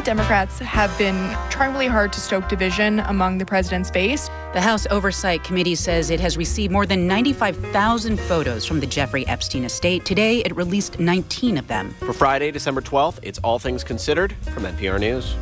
Democrats have been trying really hard to stoke division among the president's base. The House Oversight Committee says it has received more than 95,000 photos from the Jeffrey Epstein estate. Today, it released 19 of them. For Friday, December 12th, it's All Things Considered from NPR News.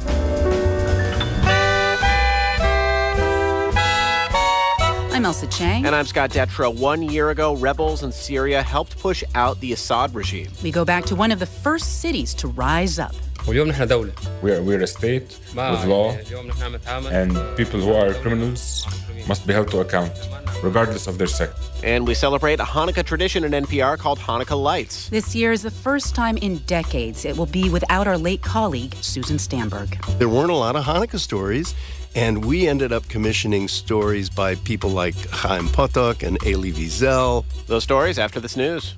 I'm Elsa Chang. And I'm Scott Detrow. 1 year ago, rebels in Syria helped push out the Assad regime. We go back to one of the first cities to rise up. We're a state with law, and people who are criminals must be held to account, regardless of their sect. And we celebrate a Hanukkah tradition in NPR called Hanukkah Lights. This year is the first time in decades it will be without our late colleague, Susan Stamberg. There weren't a lot of Hanukkah stories, and we ended up commissioning stories by people like Chaim Potok and Elie Wiesel. Those stories after this news.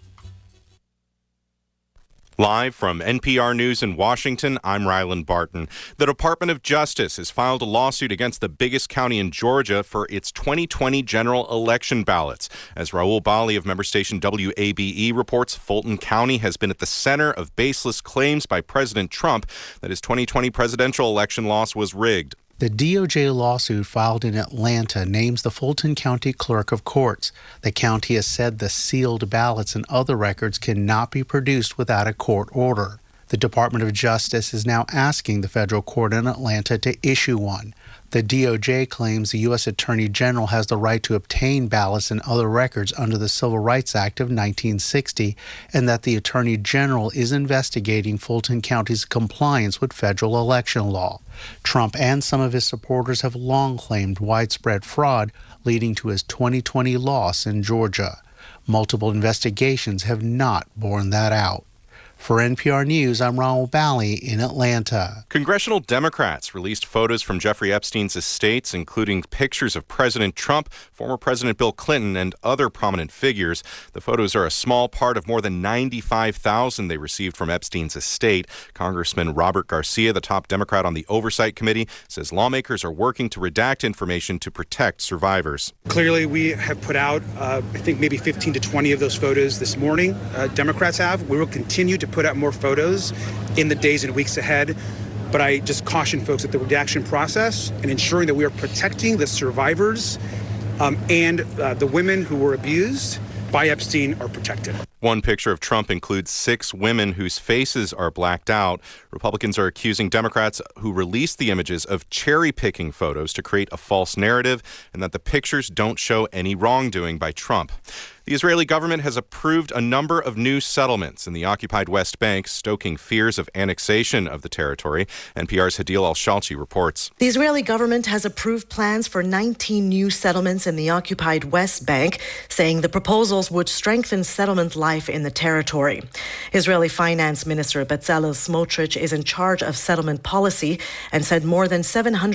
Live from NPR News in Washington, I'm Ryland Barton. The Department of Justice has filed a lawsuit against the biggest county in Georgia for its 2020 general election ballots. As Raul Bali of member station WABE reports, Fulton County has been at the center of baseless claims by President Trump that his 2020 presidential election loss was rigged. The DOJ lawsuit filed in Atlanta names the Fulton County Clerk of Courts. The county has said the sealed ballots and other records cannot be produced without a court order. The Department of Justice is now asking the federal court in Atlanta to issue one. The DOJ claims the U.S. Attorney General has the right to obtain ballots and other records under the Civil Rights Act of 1960, and that the Attorney General is investigating Fulton County's compliance with federal election law. Trump and some of his supporters have long claimed widespread fraud, leading to his 2020 loss in Georgia. Multiple investigations have not borne that out. For NPR News, I'm Raul Bali in Atlanta. Congressional Democrats released photos from Jeffrey Epstein's estates, including pictures of President Trump, former President Bill Clinton, and other prominent figures. The photos are a small part of more than 95,000 they received from Epstein's estate. Congressman Robert Garcia, the top Democrat on the Oversight Committee, says lawmakers are working to redact information to protect survivors. Clearly, we have put out, I think, maybe 15 to 20 of those photos this morning. Democrats have. We will continue to put out more photos in the days and weeks ahead. But I just caution folks that the redaction process and ensuring that we are protecting the survivors and the women who were abused by Epstein are protected. One picture of Trump includes 6 women whose faces are blacked out. Republicans are accusing Democrats who released the images of cherry-picking photos to create a false narrative and that the pictures don't show any wrongdoing by Trump. The Israeli government has approved a number of new settlements in the occupied West Bank, stoking fears of annexation of the territory. NPR's Hadil Al-Shalchi reports. The Israeli government has approved plans for 19 new settlements in the occupied West Bank, saying the proposals would strengthen settlement life in the territory. Israeli Finance Minister Bezalel Smotrich is in charge of settlement policy and said more than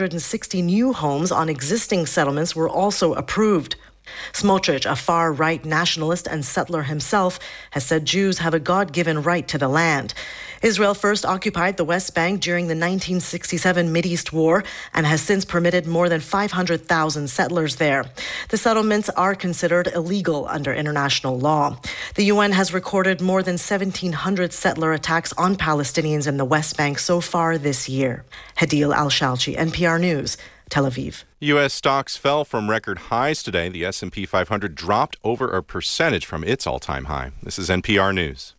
760 new homes on existing settlements were also approved. Smotrich, a far-right nationalist and settler himself, has said Jews have a God-given right to the land. Israel first occupied the West Bank during the 1967 Mideast War and has since permitted more than 500,000 settlers there. The settlements are considered illegal under international law. The UN has recorded more than 1,700 settler attacks on Palestinians in the West Bank so far this year. Hadil Al-Shalchi, NPR News, Tel Aviv. U.S. stocks fell from record highs today. The S&P 500 dropped over a percentage from its all-time high. This is NPR News.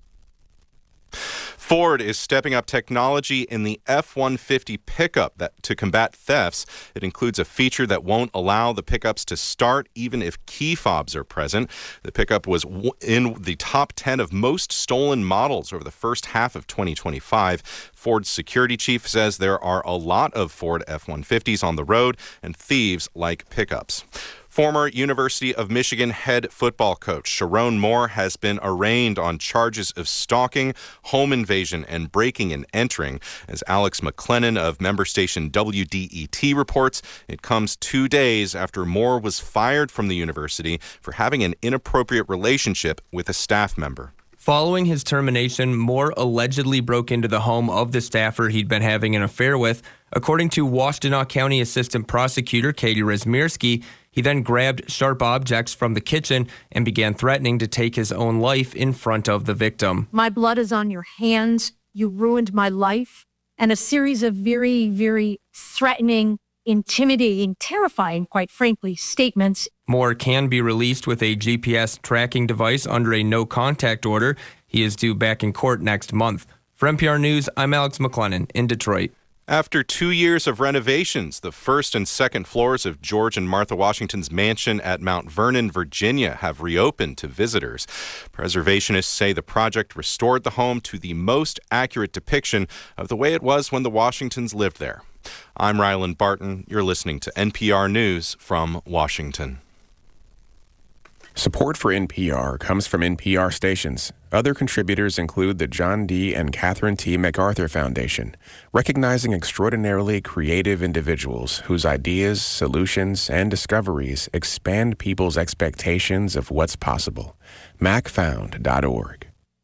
Ford is stepping up technology in the F-150 pickup to combat thefts. It includes a feature that won't allow the pickups to start even if key fobs are present. The pickup was in the top 10 of most stolen models over the first half of 2025. Ford's security chief says there are a lot of Ford F-150s on the road, and thieves like pickups. Former University of Michigan head football coach Sharon Moore has been arraigned on charges of stalking, home invasion, and breaking and entering. As Alex McLennan of member station WDET reports, it comes 2 days after Moore was fired from the university for having an inappropriate relationship with a staff member. Following his termination, Moore allegedly broke into the home of the staffer he'd been having an affair with. According to Washtenaw County Assistant Prosecutor Katie Rezmirski, he then grabbed sharp objects from the kitchen and began threatening to take his own life in front of the victim. My blood is on your hands. You ruined my life. and a series of very, very threatening, intimidating, terrifying, quite frankly, statements. Moore can be released with a GPS tracking device under a no-contact order. He is due back in court next month. For NPR News, I'm Alex McLennan in Detroit. After 2 years of renovations, the first and second floors of George and Martha Washington's mansion at Mount Vernon, Virginia, have reopened to visitors. Preservationists say the project restored the home to the most accurate depiction of the way it was when the Washingtons lived there. I'm Ryland Barton. You're listening to NPR News from Washington. Support for NPR comes from NPR stations. Other contributors include the John D. and Catherine T. MacArthur Foundation, recognizing extraordinarily creative individuals whose ideas, solutions, and discoveries expand people's expectations of what's possible. macfound.org.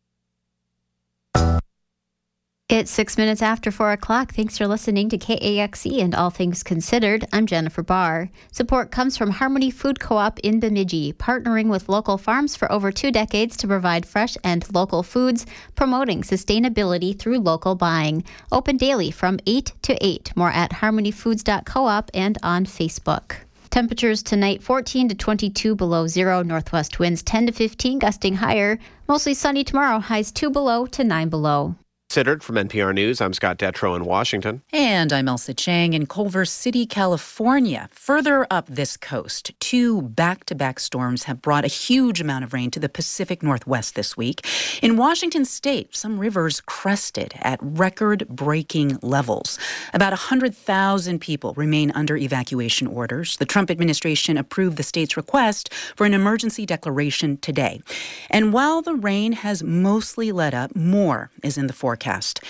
It's 6 minutes after 4 o'clock. Thanks for listening to KAXE and All Things Considered. I'm Jennifer Barr. Support comes from Harmony Food Co-op in Bemidji, partnering with local farms for over 2 decades to provide fresh and local foods, promoting sustainability through local buying. Open daily from 8 to 8. More at harmonyfoods.coop and on Facebook. Temperatures tonight 14 to 22 below zero. Northwest winds 10 to 15, gusting higher. Mostly sunny tomorrow. Highs 2 below to 9 below. Considered from NPR News, I'm Scott Detrow in Washington. And I'm Elsa Chang in Culver City, California. Further up this coast, 2 back-to-back storms have brought a huge amount of rain to the Pacific Northwest this week. In Washington state, some rivers crested at record-breaking levels. About 100,000 people remain under evacuation orders. The Trump administration approved the state's request for an emergency declaration today. And while the rain has mostly let up, more is in the forecast.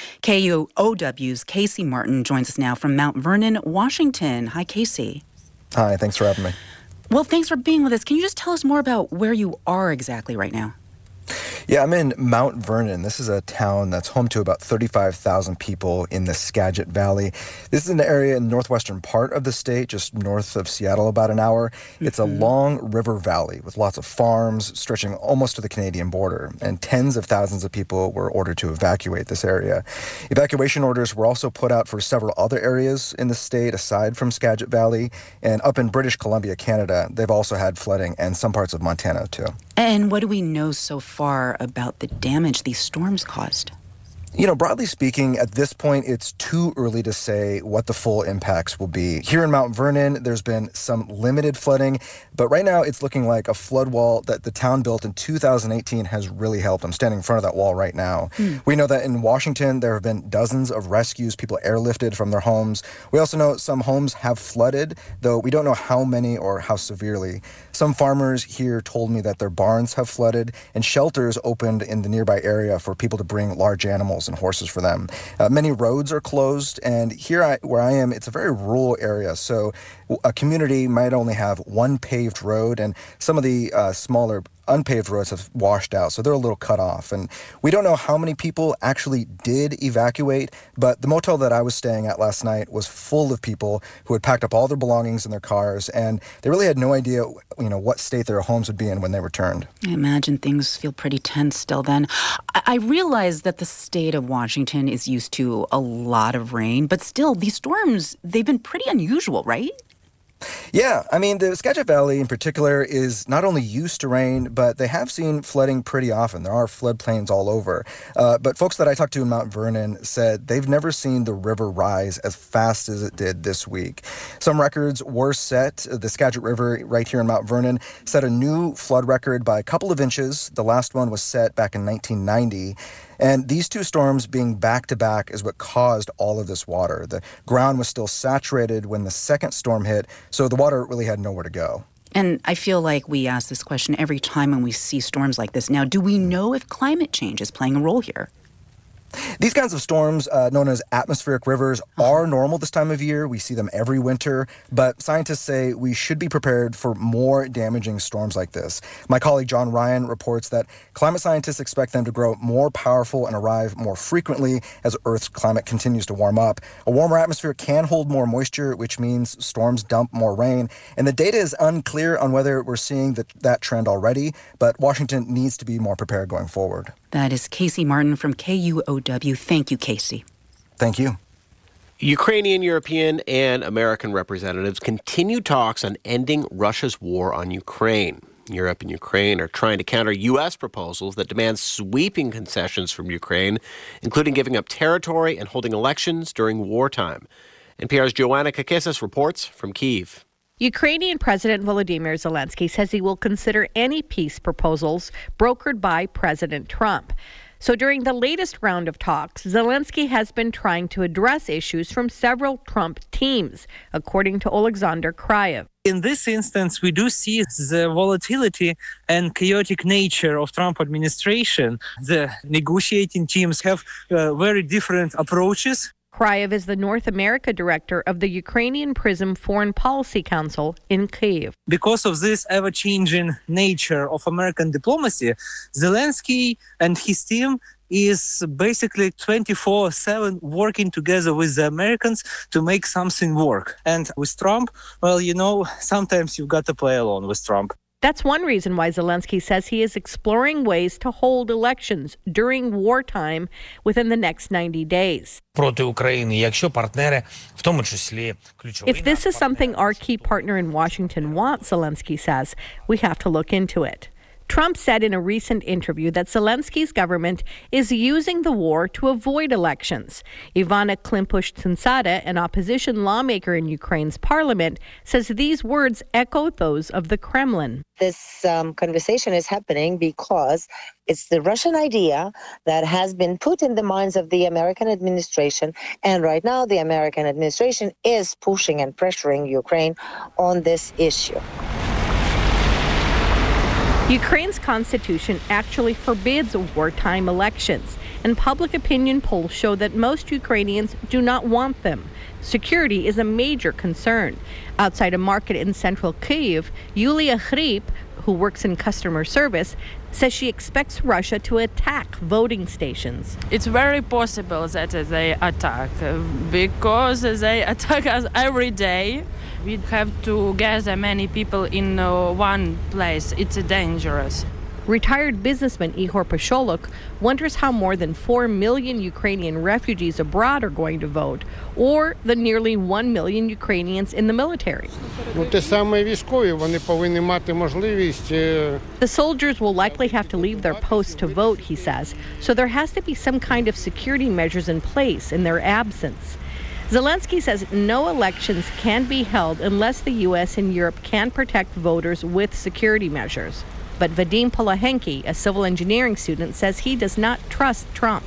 KUOW's Casey Martin joins us now from Mount Vernon, Washington. Hi, Casey. Hi, thanks for having me. Well, thanks for being with us. Can you just tell us more about where you are exactly right now? Yeah, I'm in Mount Vernon. This is a town that's home to about 35,000 people in the Skagit Valley. This is an area in the northwestern part of the state, just north of Seattle, about an hour. It's a long river valley with lots of farms stretching almost to the Canadian border, and tens of thousands of people were ordered to evacuate this area. Evacuation orders were also put out for several other areas in the state aside from Skagit Valley, and up in British Columbia, Canada, they've also had flooding, and some parts of Montana, too. And what do we know so far about the damage these storms caused? You know, broadly speaking, at this point, it's too early to say what the full impacts will be. Here in Mount Vernon, there's been some limited flooding, but right now it's looking like a flood wall that the town built in 2018 has really helped. I'm standing in front of that wall right now. We know that in Washington, there have been dozens of rescues, people airlifted from their homes. We also know some homes have flooded, though we don't know how many or how severely. Some farmers here told me that their barns have flooded and shelters opened in the nearby area for people to bring large animals and horses for them. Many roads are closed, and here where I am, it's a very rural area, so a community might only have one paved road, and some of the smaller unpaved roads have washed out, so they're a little cut off. And we don't know how many people actually did evacuate, but the motel that I was staying at last night was full of people who had packed up all their belongings in their cars, and they really had no idea, what state their homes would be in when they returned. I imagine things feel pretty tense still then. I realize that the state of Washington is used to a lot of rain, but still, these storms, they've been pretty unusual, right? Yeah, I mean, the Skagit Valley in particular is not only used to rain, but they have seen flooding pretty often. There are floodplains all over. But folks that I talked to in Mount Vernon said they've never seen the river rise as fast as it did this week. Some records were set. The Skagit River right here in Mount Vernon set a new flood record by a couple of inches. The last one was set back in 1990. And these two storms being back-to-back is what caused all of this water. The ground was still saturated when the second storm hit, so the water really had nowhere to go. And I feel like we ask this question every time when we see storms like this. Now, do we know if climate change is playing a role here? These kinds of storms, known as atmospheric rivers, are normal this time of year. We see them every winter, but scientists say we should be prepared for more damaging storms like this. My colleague John Ryan reports that climate scientists expect them to grow more powerful and arrive more frequently as Earth's climate continues to warm up. A warmer atmosphere can hold more moisture, which means storms dump more rain, and the data is unclear on whether we're seeing that trend already, but Washington needs to be more prepared going forward. That is Casey Martin from KUOW. Thank you, Casey. Thank you. Ukrainian, European, and American representatives continue talks on ending Russia's war on Ukraine. Europe and Ukraine are trying to counter U.S. proposals that demand sweeping concessions from Ukraine, including giving up territory and holding elections during wartime. NPR's Joanna Kakissis reports from Kyiv. Ukrainian President Volodymyr Zelensky says he will consider any peace proposals brokered by President Trump. So during the latest round of talks, Zelensky has been trying to address issues from several Trump teams, according to Oleksandr Kryev. In this instance, we do see the volatility and chaotic nature of Trump administration. The negotiating teams have very different approaches. Kryev is the North America director of the Ukrainian PRISM Foreign Policy Council in Kyiv. Because of this ever-changing nature of American diplomacy, Zelensky and his team is basically 24/7 working together with the Americans to make something work. And with Trump, well, sometimes you've got to play alone with Trump. That's one reason why Zelensky says he is exploring ways to hold elections during wartime within the next 90 days. If this is something our key partner in Washington wants, Zelensky says, we have to look into it. Trump said in a recent interview that Zelensky's government is using the war to avoid elections. Ivana Klimpush-Tsansada, an opposition lawmaker in Ukraine's parliament, says these words echo those of the Kremlin. This conversation is happening because it's the Russian idea that has been put in the minds of the American administration. And right now, the American administration is pushing and pressuring Ukraine on this issue. Ukraine's constitution actually forbids wartime elections, and public opinion polls show that most Ukrainians do not want them. Security is a major concern. Outside a market in central Kyiv, Yulia Khryp, who works in customer service, says she expects Russia to attack voting stations. It's very possible that they attack because they attack us every day. We have to gather many people in one place. It's dangerous. Retired businessman Ihor Pasholuk wonders how more than 4 million Ukrainian refugees abroad are going to vote, or the nearly 1 million Ukrainians in the military. The soldiers will likely have to leave their posts to vote, he says, so there has to be some kind of security measures in place in their absence. Zelensky says no elections can be held unless the U.S. and Europe can protect voters with security measures. But Vadim Polahenki, a civil engineering student, says he does not trust Trump.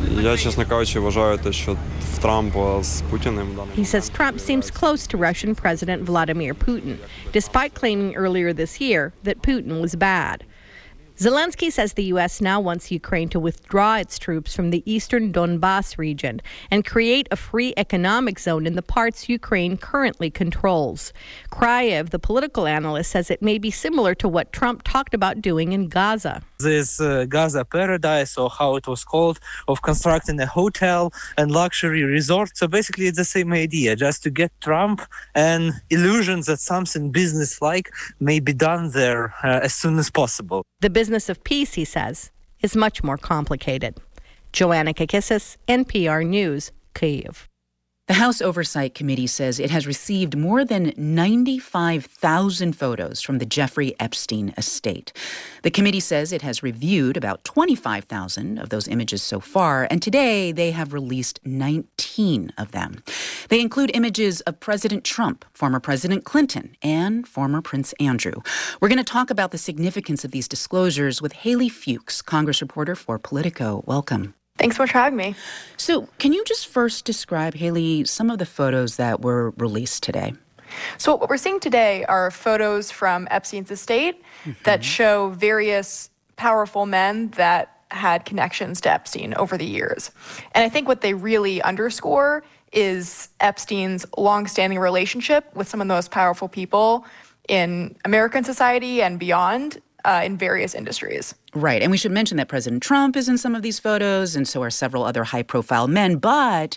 He says Trump seems close to Russian President Vladimir Putin, despite claiming earlier this year that Putin was bad. Zelensky says the U.S. now wants Ukraine to withdraw its troops from the eastern Donbas region and create a free economic zone in the parts Ukraine currently controls. Kryev, the political analyst, says it may be similar to what Trump talked about doing in Gaza. This Gaza paradise, or how it was called, of constructing a hotel and luxury resort. So basically it's the same idea, just to get Trump and illusions that something business-like may be done there as soon as possible. The business of peace, he says, is much more complicated. Joanna Kakissis, NPR News, Kyiv. The House Oversight Committee says it has received more than 95,000 photos from the Jeffrey Epstein estate. The committee says it has reviewed about 25,000 of those images so far, and today they have released 19 of them. They include images of President Trump, former President Clinton, and former Prince Andrew. We're going to talk about the significance of these disclosures with Haley Fuchs, Congress reporter for Politico. Welcome. Thanks so much for having me. So can you just first describe, Haley, some of the photos that were released today? So what we're seeing today are photos from Epstein's estate that show various powerful men that had connections to Epstein over the years. And I think what they really underscore is Epstein's longstanding relationship with some of the most powerful people in American society and beyond, in various industries. Right. And we should mention that President Trump is in some of these photos, and so are several other high-profile men. But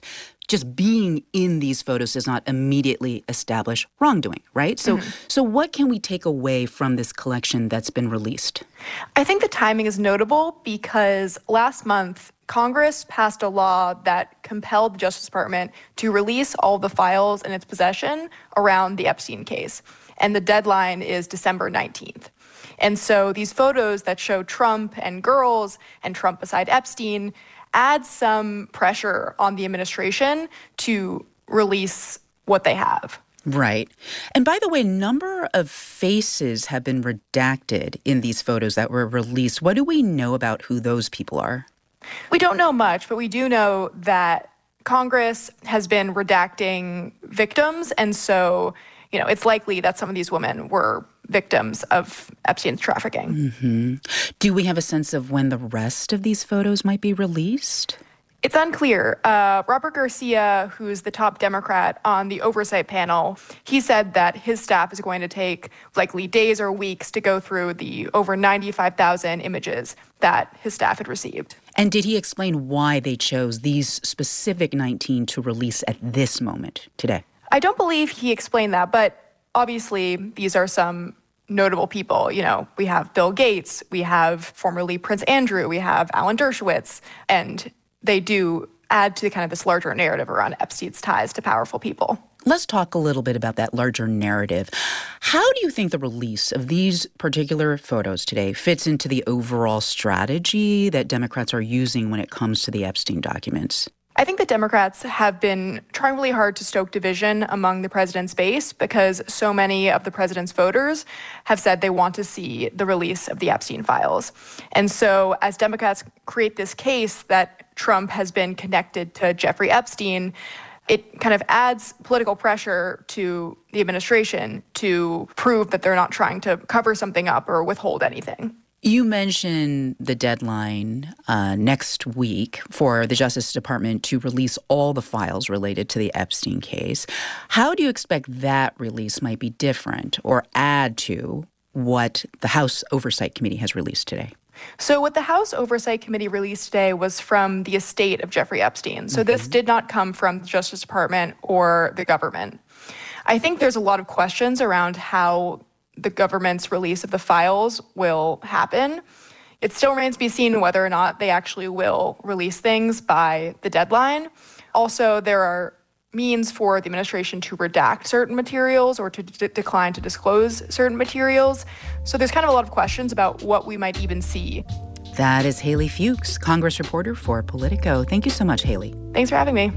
just being in these photos does not immediately establish wrongdoing, right? So what can we take away from this collection that's been released? I think the timing is notable because last month, Congress passed a law that compelled the Justice Department to release all the files in its possession around the Epstein case. And the deadline is December 19th. And so these photos that show Trump and girls and Trump beside Epstein add some pressure on the administration to release what they have. Right. And by the way, a number of faces have been redacted in these photos that were released. What do we know about who those people are? We don't know much, but we do know that Congress has been redacting victims. And so, it's likely that some of these women were victims of Epstein's trafficking. Mm-hmm. Do we have a sense of when the rest of these photos might be released? It's unclear. Robert Garcia, who's the top Democrat on the oversight panel, he said that his staff is going to take likely days or weeks to go through the over 95,000 images that his staff had received. And did he explain why they chose these specific 19 to release at this moment today? I don't believe he explained that, but obviously these are some notable people. We have Bill Gates, we have formerly Prince Andrew, we have Alan Dershowitz, and they do add to kind of this larger narrative around Epstein's ties to powerful people. Let's talk a little bit about that larger narrative. How do you think the release of these particular photos today fits into the overall strategy that Democrats are using when it comes to the Epstein documents? I think that Democrats have been trying really hard to stoke division among the president's base because so many of the president's voters have said they want to see the release of the Epstein files. And so as Democrats create this case that Trump has been connected to Jeffrey Epstein, it kind of adds political pressure to the administration to prove that they're not trying to cover something up or withhold anything. You mentioned the deadline next week for the Justice Department to release all the files related to the Epstein case. How do you expect that release might be different or add to what the House Oversight Committee has released today? So what the House Oversight Committee released today was from the estate of Jeffrey Epstein. So this did not come from the Justice Department or the government. I think there's a lot of questions around how the government's release of the files will happen. It still remains to be seen whether or not they actually will release things by the deadline. Also, there are means for the administration to redact certain materials or to decline to disclose certain materials. So there's kind of a lot of questions about what we might even see. That is Haley Fuchs, Congress reporter for Politico. Thank you so much, Haley. Thanks for having me.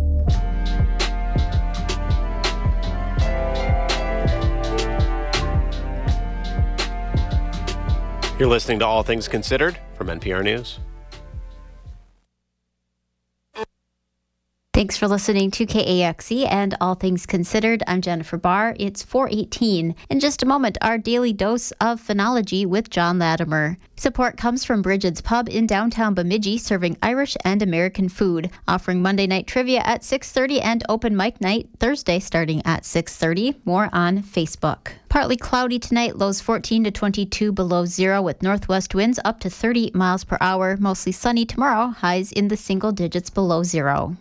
You're listening to All Things Considered from NPR News. Thanks for listening to KAXE and All Things Considered. I'm Jennifer Barr. It's 4:18. In just a moment, our daily dose of phenology with John Latimer. Support comes from Bridget's Pub in downtown Bemidji, serving Irish and American food, offering Monday night trivia at 6:30 and open mic night Thursday starting at 6:30. More on Facebook. Partly cloudy tonight, lows 14 to 22 below zero with northwest winds up to 30 miles per hour. Mostly sunny tomorrow, highs in the single digits below zero.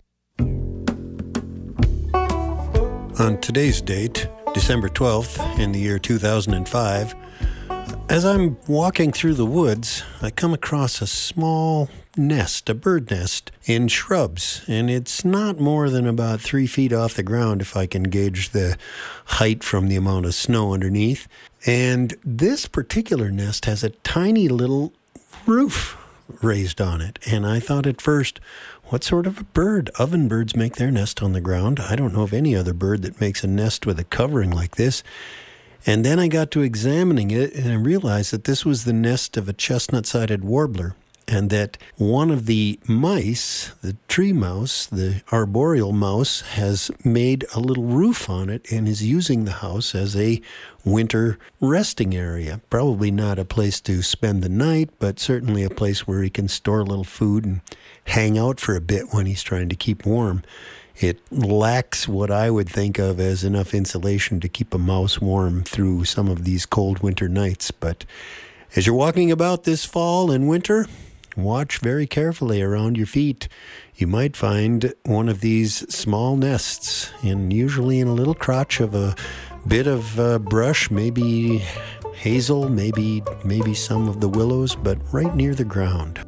On today's date, December 12th, in the year 2005, as I'm walking through the woods, I come across a small nest, a bird nest, in shrubs. And it's not more than about 3 feet off the ground if I can gauge the height from the amount of snow underneath. And this particular nest has a tiny little roof raised on it. And I thought at first, what sort of a bird? Ovenbirds make their nest on the ground. I don't know of any other bird that makes a nest with a covering like this. And then I got to examining it and I realized that this was the nest of a chestnut-sided warbler, and that one of the mice, the tree mouse, the arboreal mouse, has made a little roof on it and is using the house as a winter resting area. Probably not a place to spend the night, but certainly a place where he can store a little food and hang out for a bit when he's trying to keep warm. It lacks what I would think of as enough insulation to keep a mouse warm through some of these cold winter nights. But as you're walking about this fall and winter, watch very carefully around your feet. You might find one of these small nests, usually in a little crotch of a bit of brush, maybe hazel, maybe some of the willows, but right near the ground.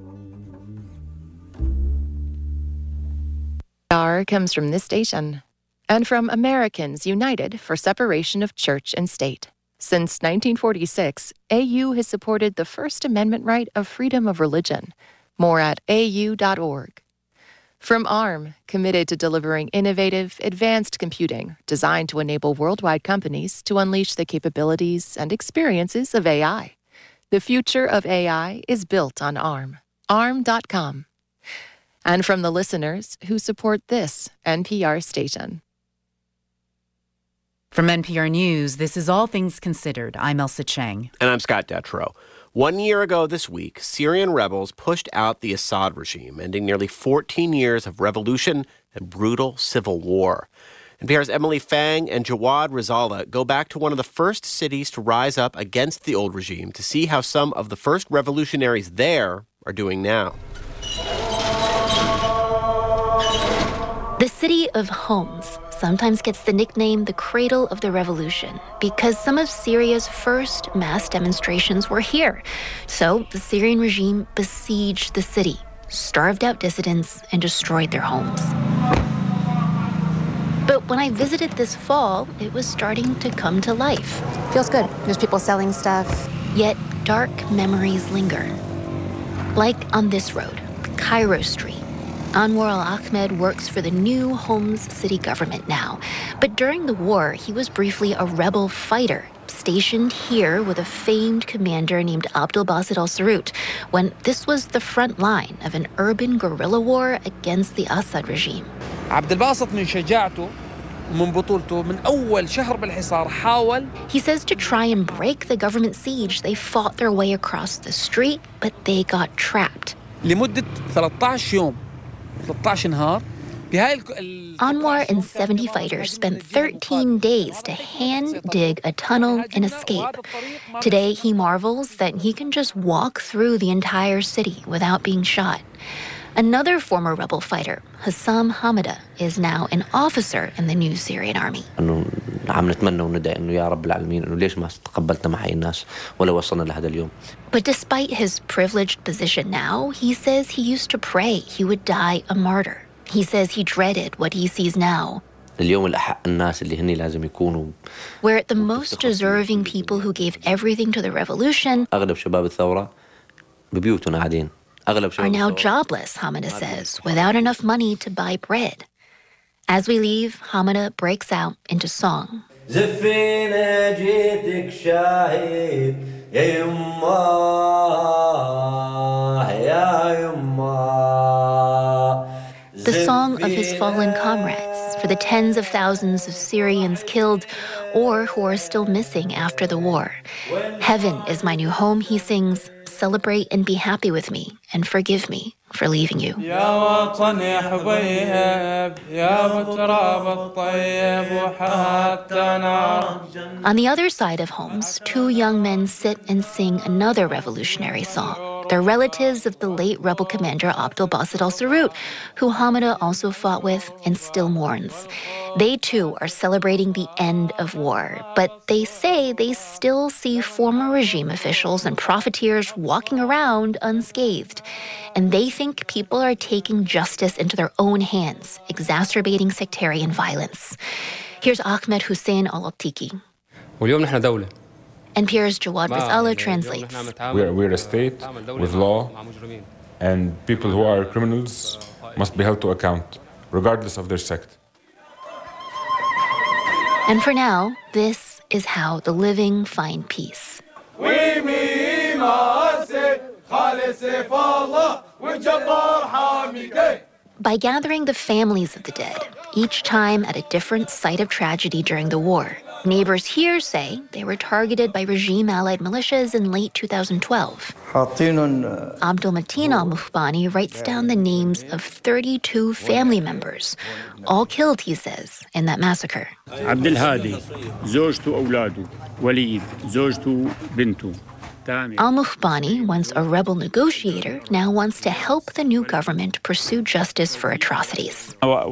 R comes from this station and from Americans United for Separation of Church and State. Since 1946, AU has supported the First Amendment right of freedom of religion. More at au.org. From ARM, committed to delivering innovative, advanced computing designed to enable worldwide companies to unleash the capabilities and experiences of AI. The future of AI is built on ARM. ARM.com. And from the listeners who support this NPR station. From NPR News, this is All Things Considered. I'm Elsa Chang. And I'm Scott Detrow. 1 year ago this week, Syrian rebels pushed out the Assad regime, ending nearly 14 years of revolution and brutal civil war. NPR's Emily Fang and Jawad Rizala go back to one of the first cities to rise up against the old regime to see how some of the first revolutionaries there are doing now. The city of Homs sometimes gets the nickname the cradle of the revolution because some of Syria's first mass demonstrations were here. So the Syrian regime besieged the city, starved out dissidents, and destroyed their homes. But when I visited this fall, it was starting to come to life. Feels good. There's people selling stuff. Yet dark memories linger. Like on this road, Cairo Street. Anwar al-Ahmed works for the new Homs city government now. But during the war, he was briefly a rebel fighter, stationed here with a famed commander named Abdel Basit al-Sarut, when this was the front line of an urban guerrilla war against the Assad regime. عبد الباسط من شجاعته ومن بطولته من أول شهر بالحصار حاول. He says to try and break the government siege, they fought their way across the street, but they got trapped. لمدة 13 يوم. Anwar and 70 fighters spent 13 days to hand dig a tunnel and escape. Today, he marvels that he can just walk through the entire city without being shot. Another former rebel fighter, Hassam Hamada, is now an officer in the new Syrian army. But despite his privileged position now, he says he used to pray he would die a martyr. He says he dreaded what he sees now, where the most deserving people who gave everything to the revolution are now jobless, Hamada says, without enough money to buy bread. As we leave, Hamada breaks out into song. The song of his fallen comrades, for the tens of thousands of Syrians killed or who are still missing after the war. Heaven is my new home, he sings. Celebrate and be happy with me, and forgive me for leaving you. On the other side of Homs, two young men sit and sing another revolutionary song. They're relatives of the late rebel commander Abdel Basit al-Sarut, who Hamada also fought with and still mourns. They too are celebrating the end of war, but they say they still see former regime officials and profiteers walking around unscathed. And they think people are taking justice into their own hands, exacerbating sectarian violence. Here's Ahmed Hussein Al-Attiki. NPR's Jawad Rizala translates. We're a state with law, and people who are criminals must be held to account, regardless of their sect. And for now, this is how the living find peace. By gathering the families of the dead, each time at a different site of tragedy during the war. Neighbors here say they were targeted by regime-allied militias in late 2012. Abdul Mateen al-Muhbani writes down the names of 32 family members, all killed, he says, in that massacre. عبد الهادي زوجته أولاده وليد زوجته بنته Al-Muhbani, once a rebel negotiator, now wants to help the new government pursue justice for atrocities.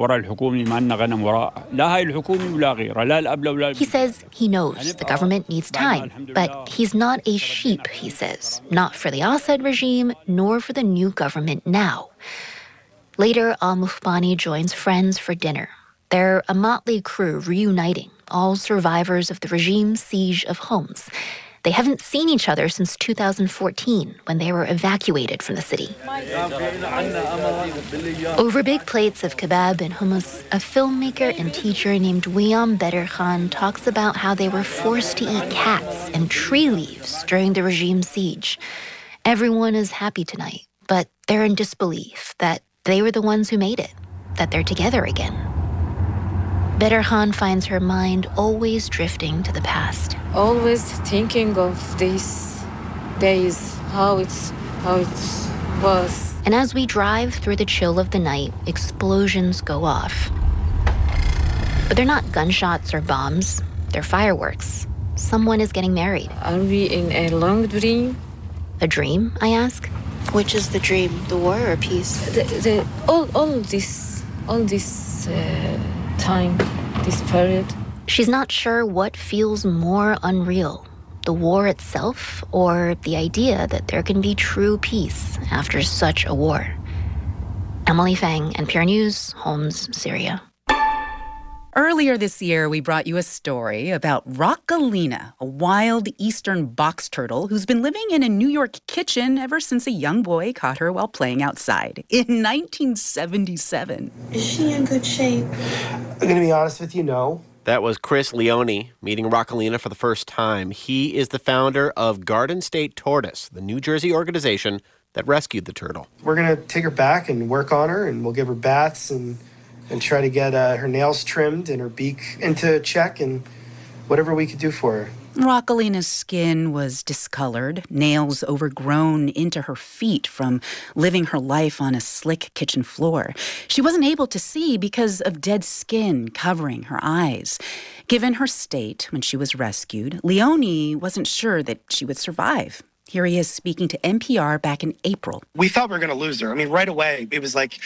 He says he knows the government needs time, but he's not a sheep, he says, not for the Assad regime, nor for the new government now. Later, Al-Muhbani joins friends for dinner. They're a motley crew reuniting, all survivors of the regime's siege of Homs. They haven't seen each other since 2014, when they were evacuated from the city. Over big plates of kebab and hummus, a filmmaker and teacher named Wiam Bedr Khan talks about how they were forced to eat cats and tree leaves during the regime's siege. Everyone is happy tonight, but they're in disbelief that they were the ones who made it, that they're together again. Bedr Khan finds her mind always drifting to the past. Always thinking of these days, how it was. And as we drive through the chill of the night, explosions go off. But they're not gunshots or bombs, they're fireworks. Someone is getting married. Are we in a long dream? A dream, I ask? Which is the dream, the war or peace? All this time, this period. She's not sure what feels more unreal, the war itself or the idea that there can be true peace after such a war. Emily Fang, NPR News, Homs, Syria. Earlier this year, we brought you a story about Rockalina, a wild eastern box turtle who's been living in a New York kitchen ever since a young boy caught her while playing outside in 1977. Is she in good shape? I'm going to be honest with you, no. That was Chris Leone meeting Rockalina for the first time. He is the founder of Garden State Tortoise, the New Jersey organization that rescued the turtle. We're going to take her back and work on her, and we'll give her baths and try to get her nails trimmed and her beak into check and whatever we could do for her. Rockalina's skin was discolored, nails overgrown into her feet from living her life on a slick kitchen floor. She wasn't able to see because of dead skin covering her eyes. Given her state when she was rescued, Leone wasn't sure that she would survive. Here he is speaking to NPR back in April. We thought we were going to lose her. I mean, right away, it was like,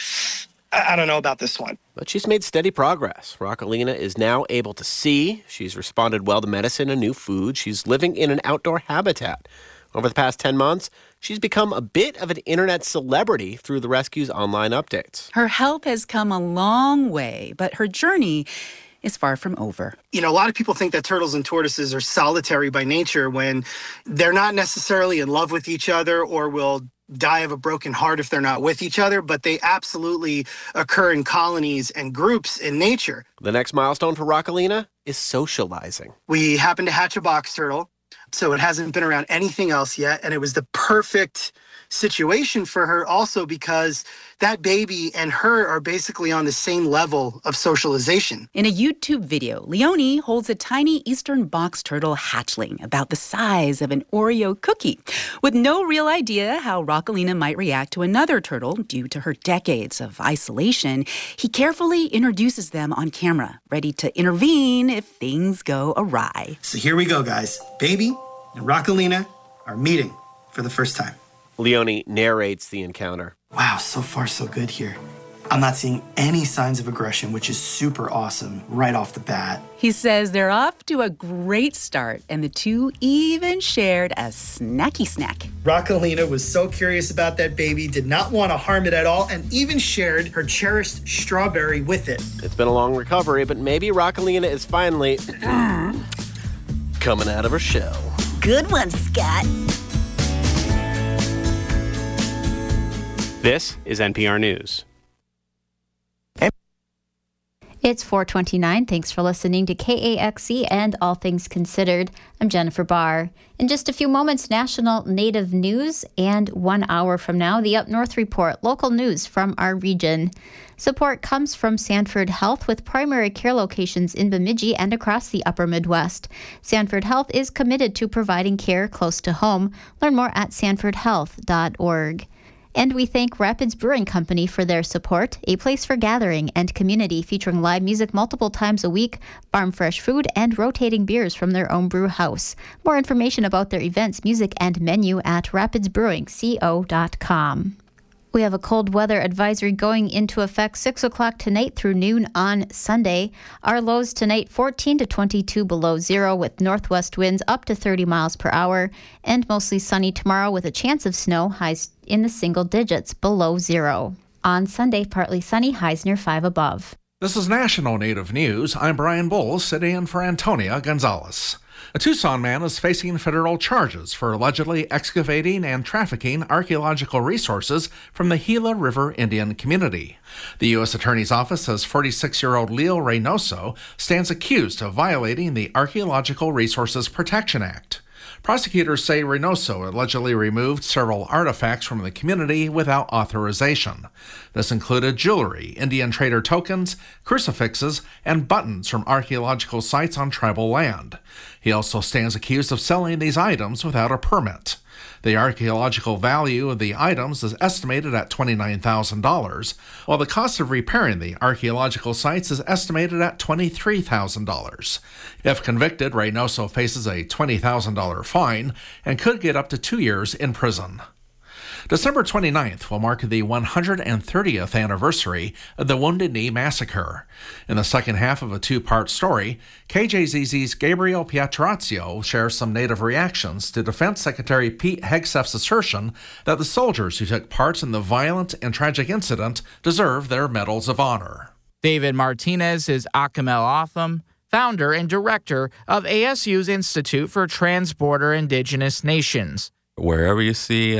I don't know about this one. But she's made steady progress. Rockalina is now able to see. She's responded well to medicine and new food. She's living in an outdoor habitat. Over the past 10 months, she's become a bit of an internet celebrity through the rescue's online updates. Her health has come a long way, but her journey is far from over. You know, a lot of people think that turtles and tortoises are solitary by nature when they're not necessarily in love with each other or will die of a broken heart if they're not with each other, but they absolutely occur in colonies and groups in nature. The next milestone for Rockalina is socializing. We happened to hatch a box turtle, so it hasn't been around anything else yet, and it was the perfect situation for her also because that baby and her are basically on the same level of socialization. In a YouTube video, Leone holds a tiny eastern box turtle hatchling about the size of an Oreo cookie. With no real idea how Rockalina might react to another turtle due to her decades of isolation, he carefully introduces them on camera, ready to intervene if things go awry. So here we go, guys. Baby and Rockalina are meeting for the first time. Leone narrates the encounter. Wow, so far so good here. I'm not seeing any signs of aggression, which is super awesome right off the bat. He says they're off to a great start, and the two even shared a snacky snack. Rockalina was so curious about that baby, did not want to harm it at all, and even shared her cherished strawberry with it. It's been a long recovery, but maybe Rockalina is finally coming out of her shell. Good one, Scott. This is NPR News. It's 4:29. Thanks for listening to KAXE and All Things Considered. I'm Jennifer Barr. In just a few moments, National Native News, and 1 hour from now, the Up North Report, local news from our region. Support comes from Sanford Health with primary care locations in Bemidji and across the upper Midwest. Sanford Health is committed to providing care close to home. Learn more at sanfordhealth.org. And we thank Rapids Brewing Company for their support, a place for gathering and community featuring live music multiple times a week, farm fresh food, and rotating beers from their own brew house. More information about their events, music, and menu at rapidsbrewingco.com. We have a cold weather advisory going into effect 6 o'clock tonight through noon on Sunday. Our lows tonight 14 to 22 below zero with northwest winds up to 30 miles per hour, and mostly sunny tomorrow with a chance of snow, highs in the single digits below zero. On Sunday, partly sunny, highs near 5 above. This is National Native News. I'm Brian Bowles, sitting in for Antonia Gonzalez. A Tucson man is facing federal charges for allegedly excavating and trafficking archaeological resources from the Gila River Indian community. The U.S. Attorney's Office says 46-year-old Leo Reynoso stands accused of violating the Archaeological Resources Protection Act. Prosecutors say Reynoso allegedly removed several artifacts from the community without authorization. This included jewelry, Indian trader tokens, crucifixes, and buttons from archaeological sites on tribal land. He also stands accused of selling these items without a permit. The archaeological value of the items is estimated at $29,000, while the cost of repairing the archaeological sites is estimated at $23,000. If convicted, Reynoso faces a $20,000 fine and could get up to 2 years in prison. December 29th will mark the 130th anniversary of the Wounded Knee Massacre. In the second half of a two-part story, KJZZ's Gabriel Pietrorazio shares some Native reactions to Defense Secretary Pete Hegseth's assertion that the soldiers who took part in the violent and tragic incident deserve their medals of honor. David Martinez is Akamel Otham, founder and director of ASU's Institute for Transborder Indigenous Nations. Wherever you see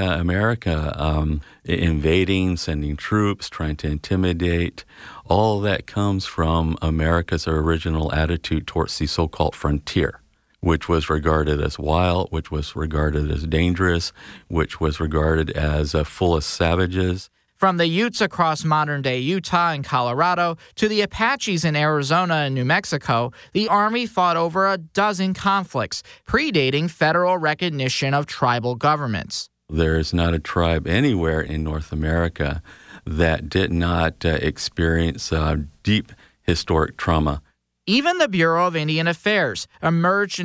America invading, sending troops, trying to intimidate, all that comes from America's original attitude towards the so-called frontier, which was regarded as wild, which was regarded as dangerous, which was regarded as full of savages. From the Utes across modern-day Utah and Colorado to the Apaches in Arizona and New Mexico, the Army fought over a dozen conflicts, predating federal recognition of tribal governments. There is not a tribe anywhere in North America that did not experience deep historic trauma. Even the Bureau of Indian Affairs emerged in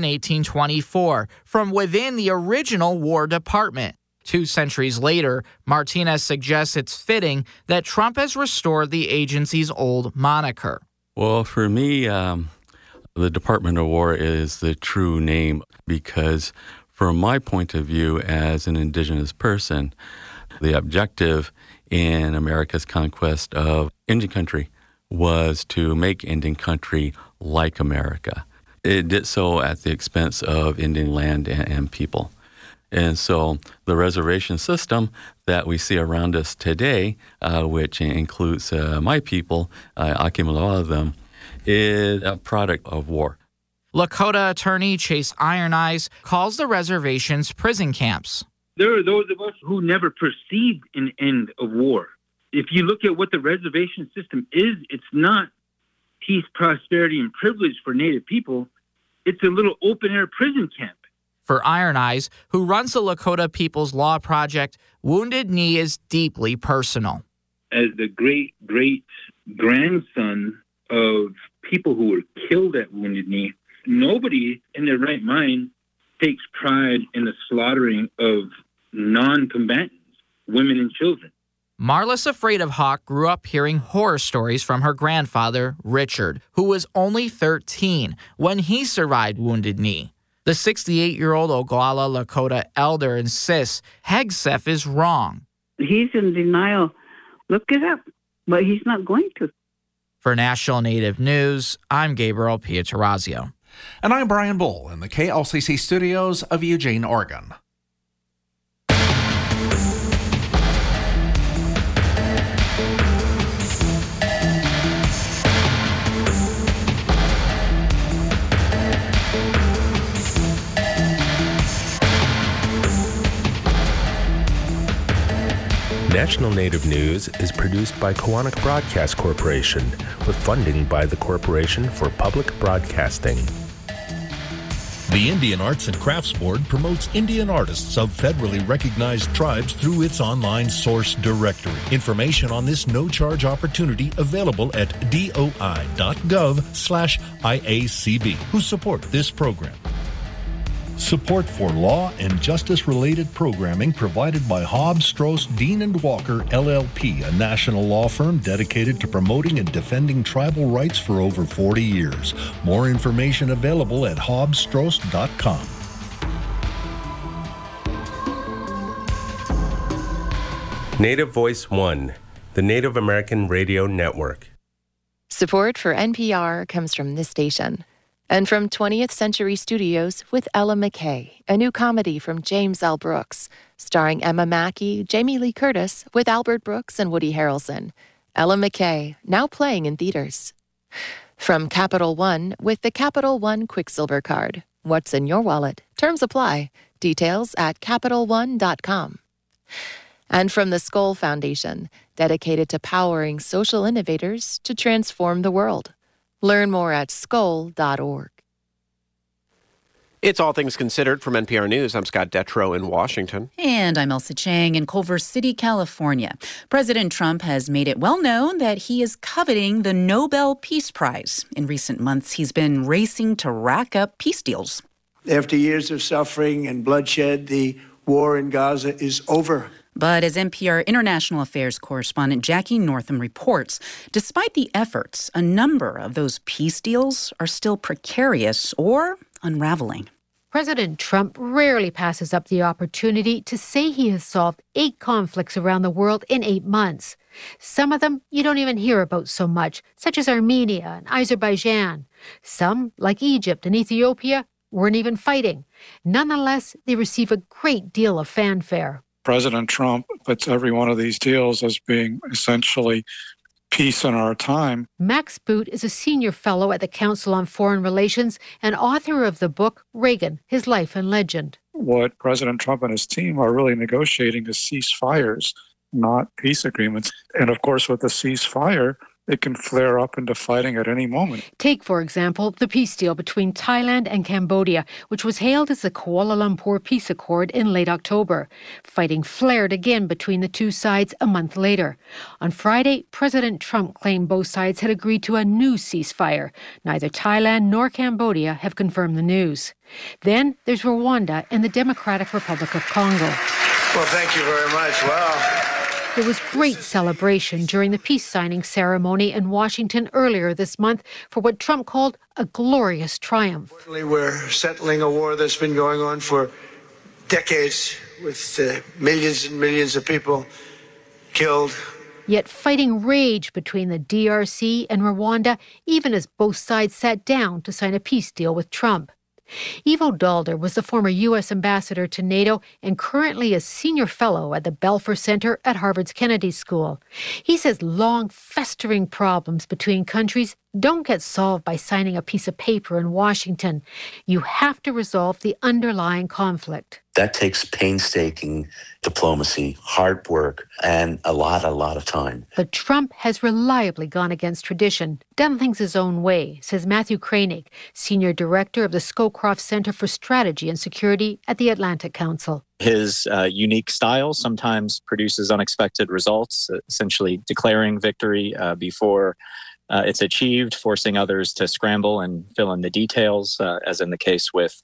1824 from within the original War Department. 2 centuries later, Martinez suggests it's fitting that Trump has restored the agency's old moniker. Well, for me, the Department of War is the true name because from my point of view as an indigenous person, the objective in America's conquest of Indian country was to make Indian country like America. It did so at the expense of Indian land and people. And so the reservation system that we see around us today, which includes my people, Akamel Otham, is a product of war. Lakota attorney Chase Iron Eyes calls the reservations prison camps. There are those of us who never perceived an end of war. If you look at what the reservation system is, it's not peace, prosperity, and privilege for Native people. It's a little open-air prison camp. For Iron Eyes, who runs the Lakota People's Law Project, Wounded Knee is deeply personal. As the great-great-grandson of people who were killed at Wounded Knee, nobody in their right mind takes pride in the slaughtering of non-combatants, women and children. Marla Afraid of Hawk grew up hearing horror stories from her grandfather, Richard, who was only 13 when he survived Wounded Knee. The 68-year-old Oglala Lakota elder insists Hegseth is wrong. He's in denial. Look it up, but he's not going to. For National Native News, I'm Gabriel Pietrorazio. And I'm Brian Bull in the KLCC studios of Eugene, Oregon. National Native News is produced by Koahnic Broadcast Corporation with funding by the Corporation for Public Broadcasting. The Indian Arts and Crafts Board promotes Indian artists of federally recognized tribes through its online source directory. Information on this no-charge opportunity available at doi.gov/IACB, who support this program. Support for law and justice-related programming provided by Hobbs, Strauss, Dean & Walker, LLP, a national law firm dedicated to promoting and defending tribal rights for over 40 years. More information available at hobbsstrauss.com. Native Voice One, the Native American Radio Network. Support for NPR comes from this station. And from 20th Century Studios with Ella McKay, a new comedy from James L. Brooks, starring Emma Mackey, Jamie Lee Curtis, with Albert Brooks and Woody Harrelson. Ella McKay, now playing in theaters. From Capital One with the Capital One Quicksilver Card. What's in your wallet? Terms apply. Details at CapitalOne.com. And from the Skoll Foundation, dedicated to powering social innovators to transform the world. Learn more at skoll.org. It's All Things Considered from NPR News. I'm Scott Detrow in Washington. And I'm Elsa Chang in Culver City, California. President Trump has made it well known that he is coveting the Nobel Peace Prize. In recent months, he's been racing to rack up peace deals. After years of suffering and bloodshed, the war in Gaza is over. But as NPR International Affairs correspondent Jackie Northam reports, despite the efforts, a number of those peace deals are still precarious or unraveling. President Trump rarely passes up the opportunity to say he has solved 8 conflicts around the world in 8 months. Some of them you don't even hear about so much, such as Armenia and Azerbaijan. Some, like Egypt and Ethiopia, weren't even fighting. Nonetheless, they receive a great deal of fanfare. President Trump puts every one of these deals as being essentially peace in our time. Max Boot is a senior fellow at the Council on Foreign Relations and author of the book Reagan, His Life and Legend. What President Trump and his team are really negotiating is ceasefires, not peace agreements. And of course, with the ceasefire, it can flare up into fighting at any moment. Take, for example, the peace deal between Thailand and Cambodia, which was hailed as the Kuala Lumpur Peace Accord in late October. Fighting flared again between the two sides a month later. On Friday, President Trump claimed both sides had agreed to a new ceasefire. Neither Thailand nor Cambodia have confirmed the news. Then there's Rwanda and the Democratic Republic of Congo. Well, thank you very much. Wow. There was great celebration during the peace signing ceremony in Washington earlier this month for what Trump called a glorious triumph. We're settling a war that's been going on for decades with millions and millions of people killed. Yet fighting raged between the DRC and Rwanda, even as both sides sat down to sign a peace deal with Trump. Ivo Dalder was the former U.S. ambassador to NATO and currently a senior fellow at the Belfer Center at Harvard's Kennedy School. He says long, festering problems between countries don't get solved by signing a piece of paper in Washington. You have to resolve the underlying conflict. That takes painstaking diplomacy, hard work, and a lot of time. But Trump has reliably gone against tradition, done things his own way, says Matthew Koenig, senior director of the Scowcroft Center for Strategy and Security at the Atlantic Council. His unique style sometimes produces unexpected results, essentially declaring victory before it's achieved, forcing others to scramble and fill in the details, as in the case with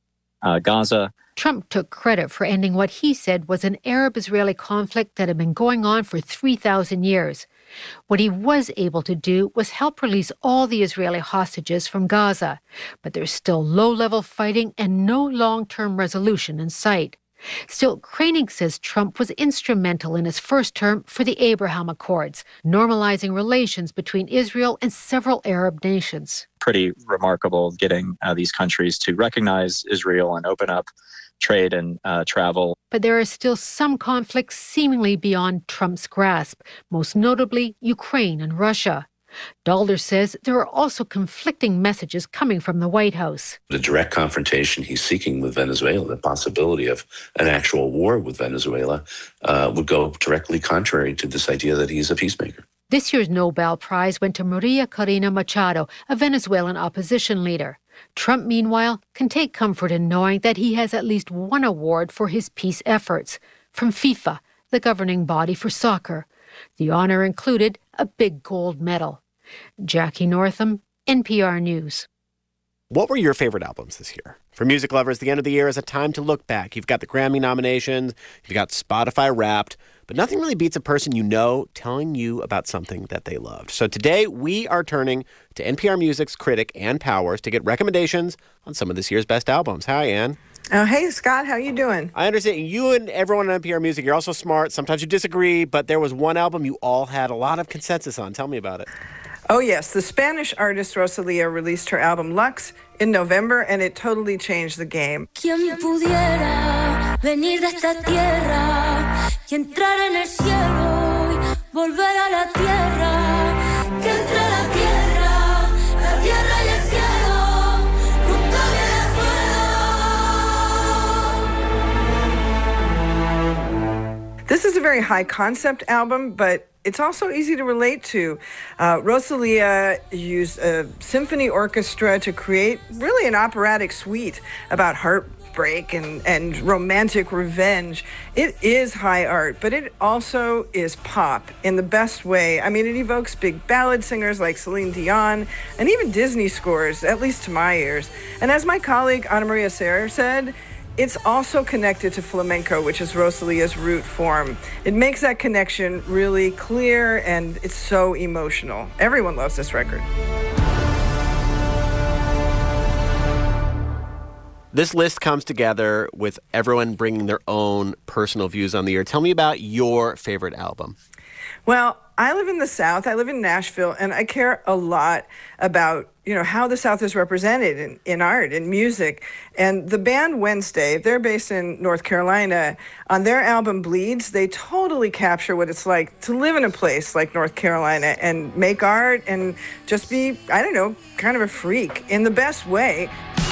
Gaza. Trump took credit for ending what he said was an Arab-Israeli conflict that had been going on for 3,000 years. What he was able to do was help release all the Israeli hostages from Gaza. But there's still low-level fighting and no long-term resolution in sight. Still, Koenig says Trump was instrumental in his first term for the Abraham Accords, normalizing relations between Israel and several Arab nations. Pretty remarkable getting these countries to recognize Israel and open up trade and travel. But there are still some conflicts seemingly beyond Trump's grasp, most notably Ukraine and Russia. Dalder says there are also conflicting messages coming from the White House. The direct confrontation he's seeking with Venezuela, the possibility of an actual war with Venezuela, would go directly contrary to this idea that he's a peacemaker. This year's Nobel Prize went to Maria Corina Machado, a Venezuelan opposition leader. Trump, meanwhile, can take comfort in knowing that he has at least one award for his peace efforts from FIFA, the governing body for soccer. The honor included a big gold medal. Jackie Northam, NPR News. What were your favorite albums this year? For music lovers, the end of the year is a time to look back. You've got the Grammy nominations, you've got Spotify Wrapped, but nothing really beats a person you know telling you about something that they loved. So today, we are turning to NPR Music's critic, Ann Powers, to get recommendations on some of this year's best albums. Hi, Ann. Oh, hey, Scott. How you doing? I understand you and everyone on NPR Music, you're also smart. Sometimes you disagree, but there was one album you all had a lot of consensus on. Tell me about it. Oh, yes. The Spanish artist Rosalía released her album Lux in November, and it totally changed the game. ¿Quién pudiera venir de esta tierra y entrar en el cielo y volver a la tierra? Que entre la tierra y el cielo nunca viene fuera. This is a very high concept album, but it's also easy to relate to. Rosalía used a symphony orchestra to create really an operatic suite about heartbreak and romantic revenge. It is high art, but it also is pop in the best way. I mean, it evokes big ballad singers like Celine Dion and even Disney scores, at least to my ears. And as my colleague Ana Maria Serra said, it's also connected to flamenco, which is Rosalía's root form. It makes that connection really clear, and it's so emotional. Everyone loves this record. This list comes together with everyone bringing their own personal views on the year. Tell me about your favorite album. Well, I live in the South. I live in Nashville, and I care a lot about, how the South is represented in art, in music. And the band Wednesday, they're based in North Carolina. On their album Bleeds, they totally capture what it's like to live in a place like North Carolina and make art and just be, kind of a freak in the best way.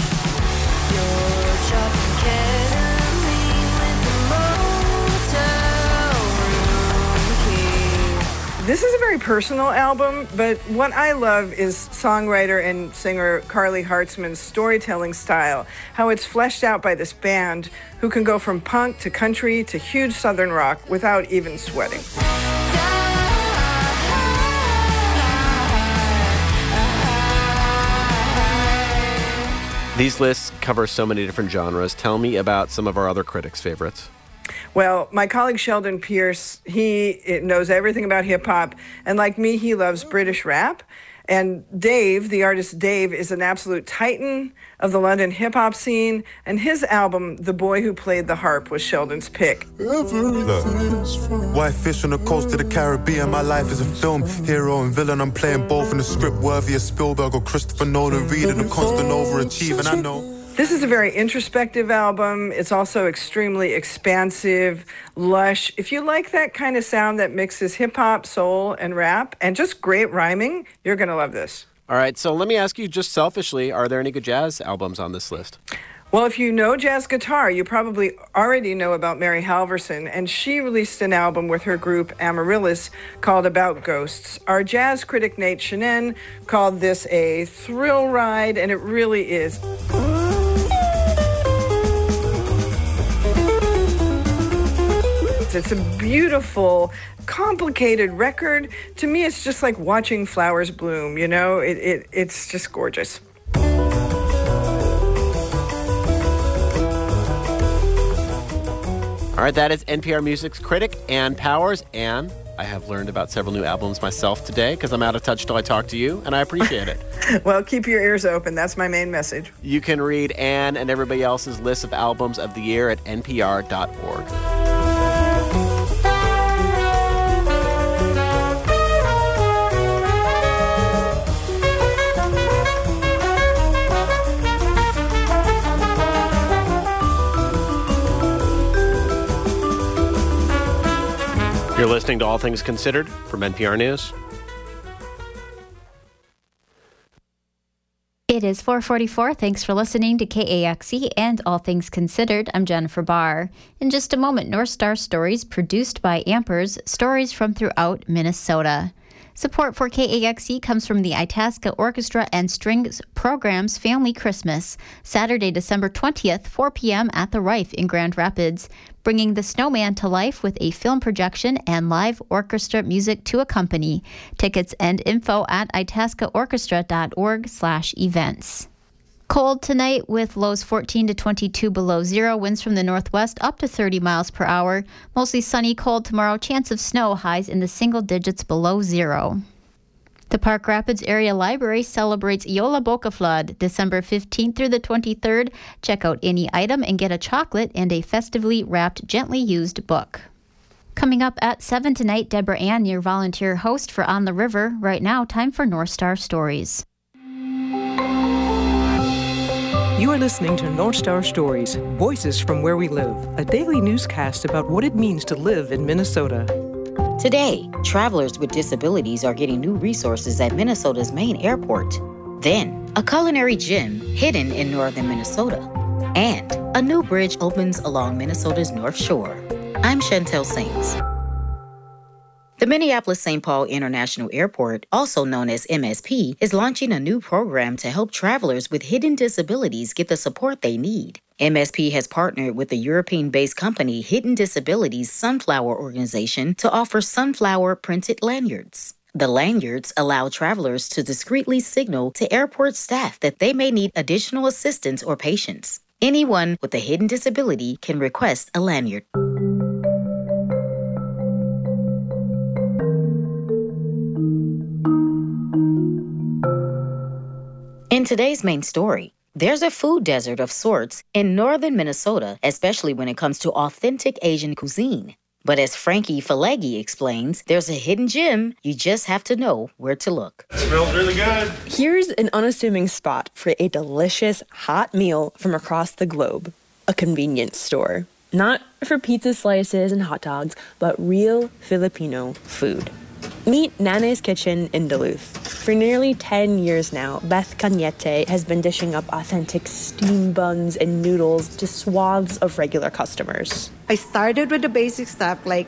This is a very personal album, but what I love is songwriter and singer Carly Hartzman's storytelling style, how it's fleshed out by this band who can go from punk to country to huge Southern rock without even sweating. These lists cover so many different genres. Tell me about some of our other critics' favorites. Well, my colleague Sheldon Pierce, he knows everything about hip-hop, and like me, he loves British rap. And Dave, the artist Dave, is an absolute titan of the London hip-hop scene, and his album, The Boy Who Played the Harp, was Sheldon's pick. Look, white fish on the coast of the Caribbean, my life is a film, hero and villain, I'm playing both in the script worthy of Spielberg or Christopher Nolan, reading a constant overachieving, I know. This is a very introspective album. It's also extremely expansive, lush. If you like that kind of sound that mixes hip-hop, soul, and rap, and just great rhyming, you're going to love this. All right, so let me ask you just selfishly, are there any good jazz albums on this list? Well, if you know jazz guitar, you probably already know about Mary Halvorson, and she released an album with her group Amaryllis called About Ghosts. Our jazz critic Nate Shenin called this a thrill ride, and it really is. It's a beautiful, complicated record. To me, it's just like watching flowers bloom, It's just gorgeous. All right, that is NPR Music's critic, Ann Powers. Ann, I have learned about several new albums myself today because I'm out of touch till I talk to you, and I appreciate it. Well, keep your ears open. That's my main message. You can read Ann and everybody else's list of albums of the year at npr.org. You're listening to All Things Considered from NPR News. It is 4:44. Thanks for listening to KAXE and All Things Considered. I'm Jennifer Barr. In just a moment, North Star Stories produced by Ampers, stories from throughout Minnesota. Support for KAXE comes from the Itasca Orchestra and Strings Program's Family Christmas, Saturday, December 20th, 4 p.m. at the Rife in Grand Rapids, bringing the snowman to life with a film projection and live orchestra music to accompany. Tickets and info at itascaorchestra.org/events. Cold tonight with lows 14 to 22 below zero, winds from the northwest up to 30 miles per hour. Mostly sunny, cold tomorrow, chance of snow, highs in the single digits below zero. The Park Rapids Area Library celebrates Yola Boca Flood December 15th through the 23rd. Check out any item and get a chocolate and a festively wrapped, gently used book. Coming up at 7 tonight, Deborah Ann, your volunteer host for On the River. Right now, time for North Star Stories. You are listening to North Star Stories, Voices from Where We Live, a daily newscast about what it means to live in Minnesota. Today, travelers with disabilities are getting new resources at Minnesota's main airport. Then, a culinary gym hidden in northern Minnesota. And a new bridge opens along Minnesota's North Shore. I'm Chantel Saints. The Minneapolis-St. Paul International Airport, also known as MSP, is launching a new program to help travelers with hidden disabilities get the support they need. MSP has partnered with the European-based company Hidden Disabilities Sunflower Organization to offer sunflower printed lanyards. The lanyards allow travelers to discreetly signal to airport staff that they may need additional assistance or patience. Anyone with a hidden disability can request a lanyard. In today's main story, there's a food desert of sorts in northern Minnesota, especially when it comes to authentic Asian cuisine. But as Frankie Falegi explains, there's a hidden gem. You just have to know where to look. It smells really good. Here's an unassuming spot for a delicious hot meal from across the globe. A convenience store. Not for pizza slices and hot dogs, but real Filipino food. Meet Nane's Kitchen in Duluth. For nearly 10 years now, Beth Cañete has been dishing up authentic steamed buns and noodles to swaths of regular customers. I started with the basic stuff like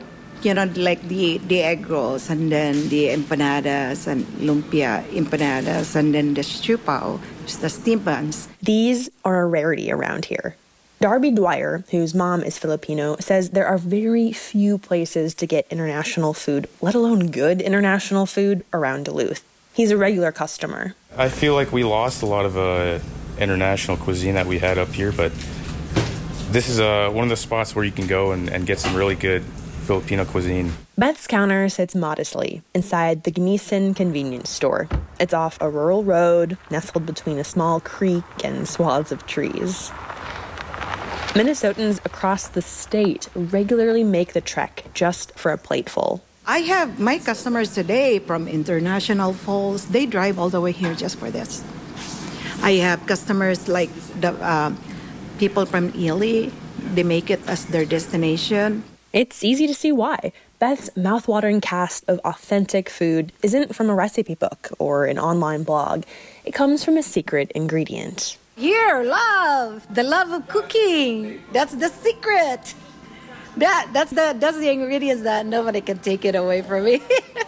the egg rolls, and then the empanadas and lumpia empanadas, and then the siupao, just the steamed buns. These are a rarity around here. Darby Dwyer, whose mom is Filipino, says there are very few places to get international food, let alone good international food, around Duluth. He's a regular customer. I feel like we lost a lot of international cuisine that we had up here, but this is one of the spots where you can go and get some really good Filipino cuisine. Beth's counter sits modestly inside the Gnisen convenience store. It's off a rural road, nestled between a small creek and swaths of trees. Minnesotans across the state regularly make the trek just for a plateful. I have my customers today from International Falls. They drive all the way here just for this. I have customers like the people from Ely. They make it as their destination. It's easy to see why. Beth's mouthwatering cast of authentic food isn't from a recipe book or an online blog. It comes from a secret ingredient. Here, the love of cooking. That's the secret. That's the ingredients that nobody can take it away from me.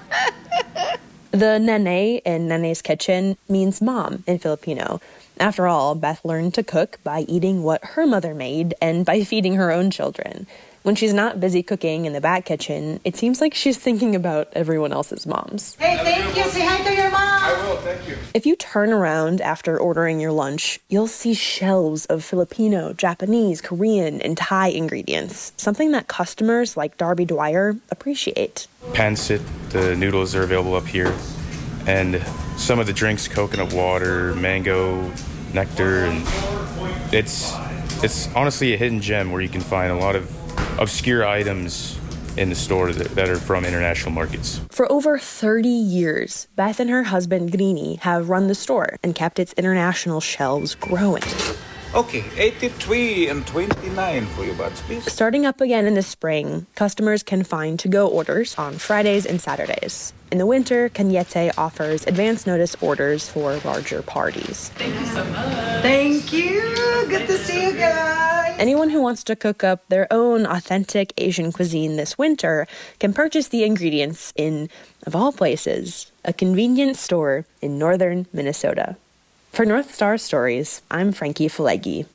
The Nene in Nane's Kitchen means mom in Filipino. After all, Beth learned to cook by eating what her mother made and by feeding her own children. When she's not busy cooking in the back kitchen, it seems like she's thinking about everyone else's moms. Hey, thank you. Say hi to your mom. I will, thank you. If you turn around after ordering your lunch, you'll see shelves of Filipino, Japanese, Korean, and Thai ingredients, something that customers like Darby Dwyer appreciate. Pancit, the noodles are available up here, and some of the drinks, coconut water, mango, nectar, and it's honestly a hidden gem where you can find a lot of obscure items in the store that are from international markets. For over 30 years, Beth and her husband, Grini, have run the store and kept its international shelves growing. Okay, 83 and 29 for you, buds, please. Starting up again in the spring, customers can find to-go orders on Fridays and Saturdays. In the winter, Cañete offers advance notice orders for larger parties. Thank you so much. Thank you. Good to see you guys. Anyone who wants to cook up their own authentic Asian cuisine this winter can purchase the ingredients in, of all places, a convenience store in northern Minnesota. For North Star Stories, I'm Frankie Falegi.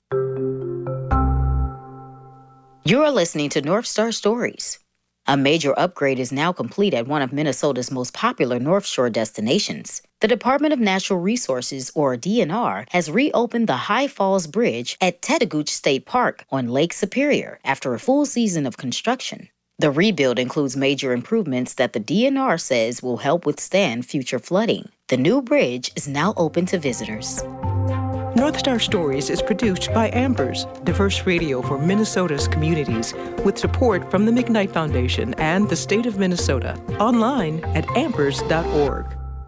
You're listening to North Star Stories. A major upgrade is now complete at one of Minnesota's most popular North Shore destinations. The Department of Natural Resources, or DNR, has reopened the High Falls Bridge at Tetagooch State Park on Lake Superior after a full season of construction. The rebuild includes major improvements that the DNR says will help withstand future flooding. The new bridge is now open to visitors. North Star Stories is produced by Ambers, diverse radio for Minnesota's communities, with support from the McKnight Foundation and the state of Minnesota. Online at ambers.org.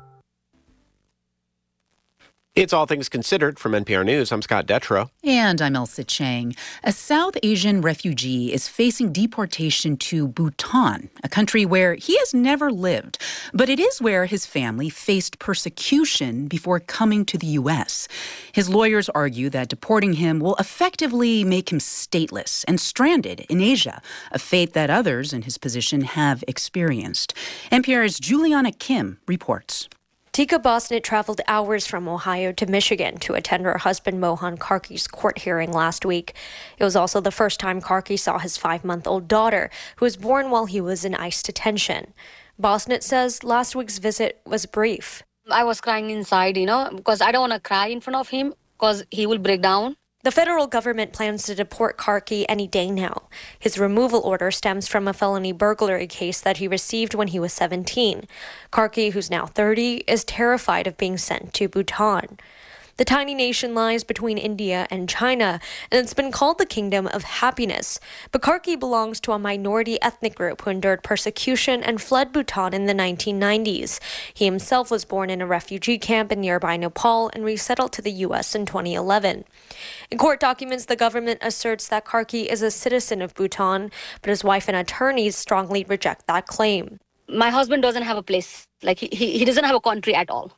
It's All Things Considered from NPR News. I'm Scott Detrow. And I'm Elsa Chang. A South Asian refugee is facing deportation to Bhutan, a country where he has never lived. But it is where his family faced persecution before coming to the U.S. His lawyers argue that deporting him will effectively make him stateless and stranded in Asia, a fate that others in his position have experienced. NPR's Juliana Kim reports. Tika Bosnett traveled hours from Ohio to Michigan to attend her husband Mohan Karki's court hearing last week. It was also the first time Karki saw his 5-month-old daughter, who was born while he was in ICE detention. Bosnett says last week's visit was brief. I was crying inside, because I don't want to cry in front of him because he will break down. The federal government plans to deport Karki any day now. His removal order stems from a felony burglary case that he received when he was 17. Karki, who's now 30, is terrified of being sent to Bhutan. The tiny nation lies between India and China, and it's been called the Kingdom of Happiness. But Karki belongs to a minority ethnic group who endured persecution and fled Bhutan in the 1990s. He himself was born in a refugee camp in nearby Nepal and resettled to the U.S. in 2011. In court documents, the government asserts that Karki is a citizen of Bhutan, but his wife and attorneys strongly reject that claim. My husband doesn't have a place. He doesn't have a country at all.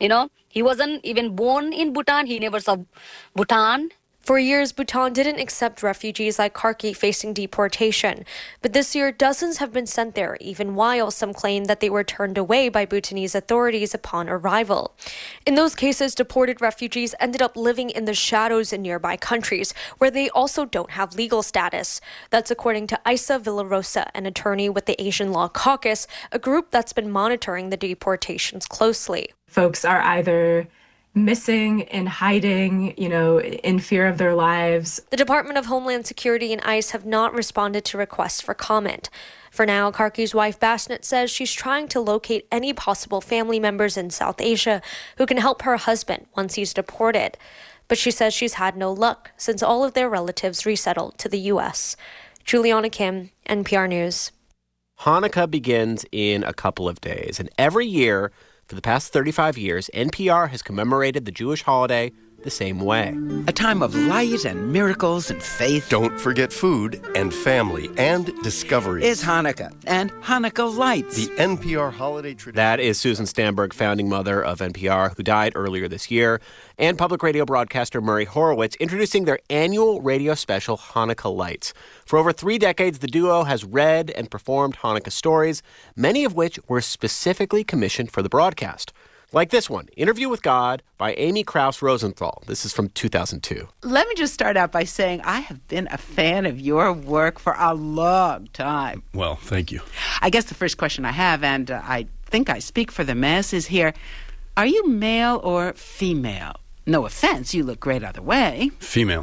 He wasn't even born in Bhutan. He never saw Bhutan. For years, Bhutan didn't accept refugees like Karki facing deportation. But this year, dozens have been sent there, even while some claim that they were turned away by Bhutanese authorities upon arrival. In those cases, deported refugees ended up living in the shadows in nearby countries, where they also don't have legal status. That's according to Isa Villarosa, an attorney with the Asian Law Caucus, a group that's been monitoring the deportations closely. Folks are either missing and hiding, in fear of their lives. The Department of Homeland Security and ICE have not responded to requests for comment. For now, Karki's wife Bosnett says she's trying to locate any possible family members in South Asia who can help her husband once he's deported. But she says she's had no luck since all of their relatives resettled to the U.S. Juliana Kim, NPR News. Hanukkah begins in a couple of days, and every year for the past 35 years, NPR has commemorated the Jewish holiday the same way. A time of light and miracles and faith. Don't forget food and family and discovery. Is Hanukkah and Hanukkah lights. The NPR holiday tradition. That is Susan Stamberg, founding mother of NPR, who died earlier this year, and public radio broadcaster Murray Horowitz, introducing their annual radio special, Hanukkah Lights. For over 3 decades, the duo has read and performed Hanukkah stories, many of which were specifically commissioned for the broadcast. Like this one, Interview with God by Amy Krauss Rosenthal. This is from 2002. Let me just start out by saying I have been a fan of your work for a long time. Well, thank you. I guess the first question I have, and I think I speak for the masses here, are you male or female? No offense, you look great either way. Female.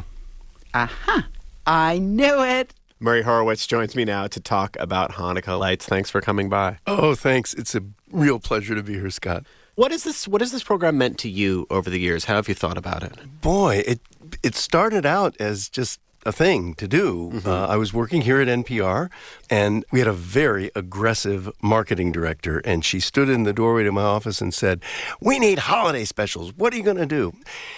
Aha, I knew it. Murray Horowitz joins me now to talk about Hanukkah Lights. Thanks for coming by. Oh, thanks. It's a real pleasure to be here, Scott. What has this program meant to you over the years? How have you thought about it? Boy, it started out as just a thing to do. Mm-hmm. I was working here at NPR, and we had a very aggressive marketing director, and she stood in the doorway to my office and said, "We need holiday specials. What are you going to do?"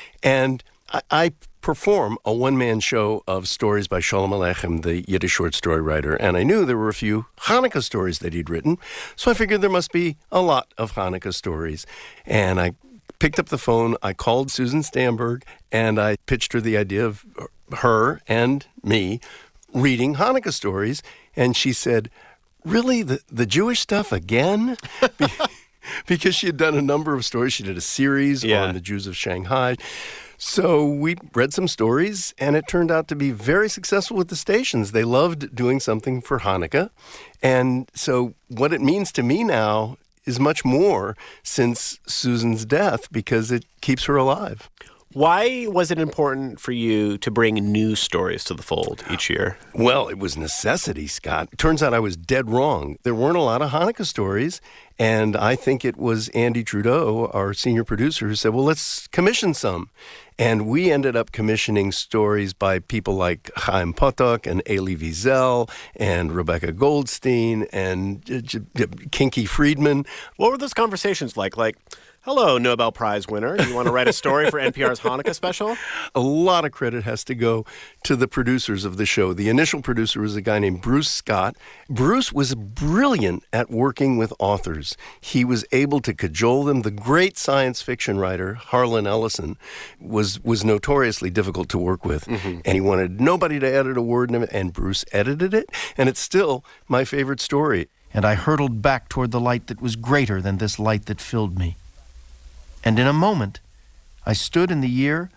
And I perform a one-man show of stories by Sholem Aleichem, the Yiddish short story writer, and I knew there were a few Hanukkah stories that he'd written, so I figured there must be a lot of Hanukkah stories. And I picked up the phone, I called Susan Stamberg, and I pitched her the idea of her and me reading Hanukkah stories, and she said, "Really, the Jewish stuff again?" Because she had done a number of stories. She did a series on the Jews of Shanghai. So we read some stories, and it turned out to be very successful with the stations. They loved doing something for Hanukkah. And so what it means to me now is much more since Susan's death, because it keeps her alive. Why was it important for you to bring new stories to the fold each year? Well, it was necessity, Scott. Turns out I was dead wrong. There weren't a lot of Hanukkah stories, and I think it was Andy Trudeau, our senior producer, who said, well, let's commission some. And we ended up commissioning stories by people like Chaim Potok and Elie Wiesel and Rebecca Goldstein and Kinky Friedman. What were those conversations like? Like, hello, Nobel Prize winner. You want to write a story for NPR's Hanukkah special? A lot of credit has to go to the producers of the show. The initial producer was a guy named Bruce Scott. Bruce was brilliant at working with authors. He was able to cajole them. The great science fiction writer, Harlan Ellison, was notoriously difficult to work with. Mm-hmm. And he wanted nobody to edit a word, and Bruce edited it. And it's still my favorite story. And I hurtled back toward the light that was greater than this light that filled me. And in a moment, I stood in the year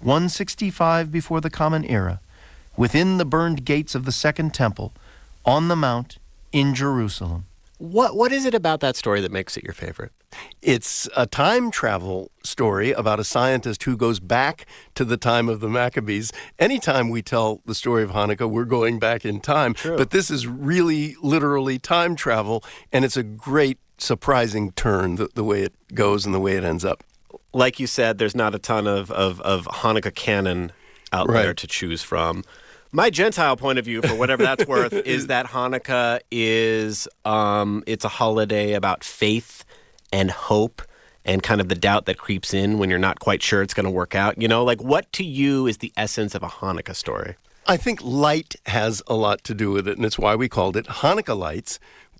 165 before the Common Era, within the burned gates of the Second Temple, on the Mount, in Jerusalem. What is it about that story that makes it your favorite? It's a time travel story about a scientist who goes back to the time of the Maccabees. Anytime we tell the story of Hanukkah, we're going back in time. True. But this is really literally time travel, and it's a great surprising turn, the way it goes and the way it ends up. Like you said, there's not a ton of Hanukkah canon out there to choose from. My Gentile point of view, for whatever that's worth, is that Hanukkah is it's a holiday about faith and hope and kind of the doubt that creeps in when you're not quite sure it's going to work out. You know, like, what to you is the essence of a Hanukkah story? I think light has a lot to do with it, and it's why we called it Hanukkah Lights.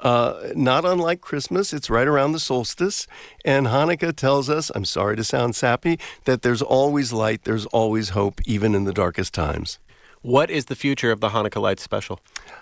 Not unlike Christmas, it's right around the solstice, and Hanukkah tells us, I'm sorry to sound sappy, that there's always light, there's always hope, even in the darkest times. What is the future of the Hanukkah Lights special?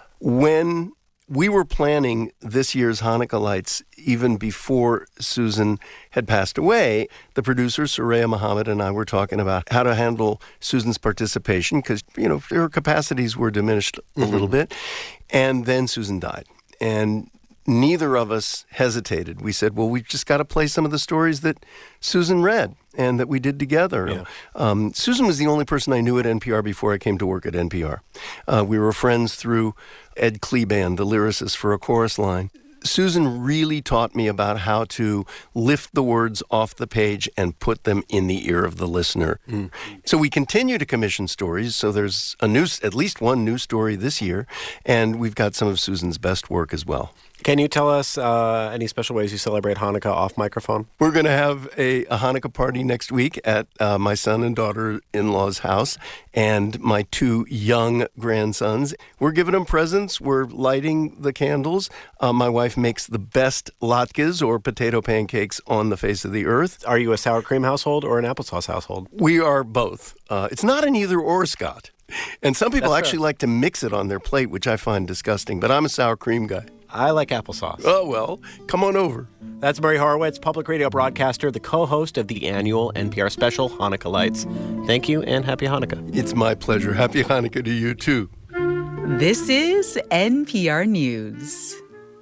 When we were planning this year's Hanukkah Lights, even before Susan had passed away, the producer, Soraya Muhammad, and I were talking about how to handle Susan's participation because, you know, her capacities were diminished a little bit. And then Susan died. And neither of us hesitated. We said, well, we've just got to play some of the stories that Susan read and that we did together. Yeah. Susan was the only person I knew at NPR before I came to work at NPR. We were friends through Ed Kleban, the lyricist for A Chorus Line. Susan really taught me about how to lift the words off the page and put them in the ear of the listener. Mm. So we continue to commission stories. So there's at least one new story this year, and we've got some of Susan's best work as well. Can you tell us any special ways you celebrate Hanukkah off microphone? We're going to have a Hanukkah party next week at my son and daughter-in-law's house and my two young grandsons. We're giving them presents. We're lighting the candles. My wife makes the best latkes, or potato pancakes, on the face of the earth. Are you a sour cream household or an applesauce household? We are both. It's not an either-or, Scott. And some people actually like to mix it on their plate, which I find disgusting. But I'm a sour cream guy. I like applesauce. Oh, well, come on over. That's Murray Horowitz, public radio broadcaster, the co-host of the annual NPR special, Hanukkah Lights. Thank you, and happy Hanukkah. It's my pleasure. Happy Hanukkah to you, too. This is NPR News.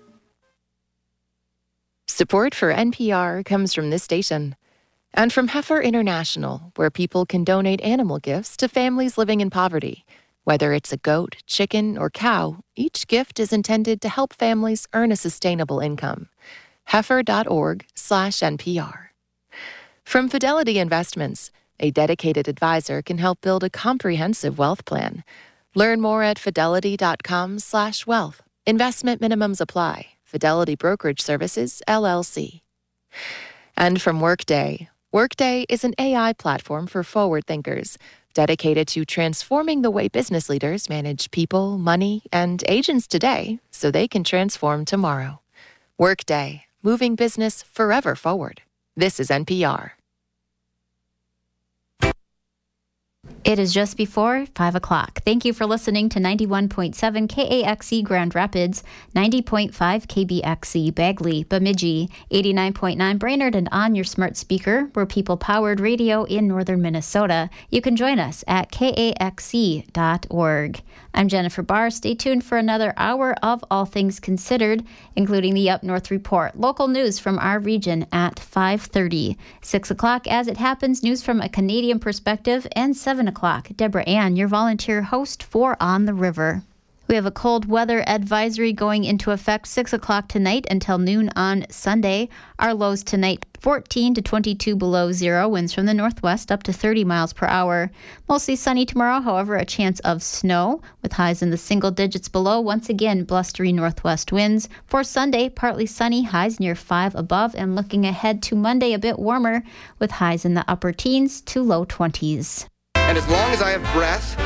Support for NPR comes from this station and from Heifer International, where people can donate animal gifts to families living in poverty. Whether it's a goat, chicken, or cow, each gift is intended to help families earn a sustainable income. Heifer.org/NPR. From Fidelity Investments, a dedicated advisor can help build a comprehensive wealth plan. Learn more at fidelity.com/wealth. Investment minimums apply. Fidelity Brokerage Services, LLC. And from Workday. Workday is an AI platform for forward thinkers, dedicated to transforming the way business leaders manage people, money, and agents today so they can transform tomorrow. Workday, moving business forever forward. This is NPR. It is just before 5 o'clock. Thank you for listening to 91.7 KAXE Grand Rapids, 90.5 KBXE Bagley, Bemidji, 89.9 Brainerd, and on your smart speaker. We're people-powered radio in northern Minnesota. You can join us at kaxe.org. I'm Jennifer Barr. Stay tuned for another hour of All Things Considered, including the Up North Report, local news from our region at 5:30. 6 o'clock, As It Happens, news from a Canadian perspective, and 7 o'clock, Deborah Ann, your volunteer host for On the River. We have a cold weather advisory going into effect 6 o'clock tonight until noon on Sunday. Our lows tonight, 14 to 22 below zero, winds from the northwest up to 30 miles per hour. Mostly sunny tomorrow, however, a chance of snow with highs in the single digits below. Once again, blustery northwest winds. For Sunday, partly sunny, highs near 5 above, and looking ahead to Monday, a bit warmer with highs in the upper teens to low 20s. And as long as I have breath,